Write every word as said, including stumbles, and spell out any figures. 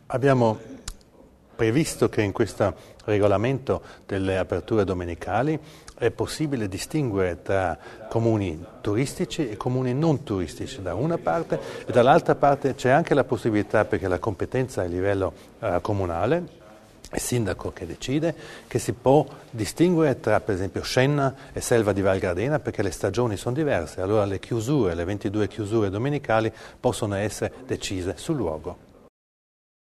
Abbiamo previsto che in questo regolamento delle aperture domenicali è possibile distinguere tra comuni turistici e comuni non turistici da una parte e dall'altra parte c'è anche la possibilità, perché la competenza è a livello eh, comunale, è il sindaco che decide, che si può distinguere tra per esempio Scenna e Selva di Val Gardena perché le stagioni sono diverse, allora le chiusure, le ventidue chiusure domenicali possono essere decise sul luogo.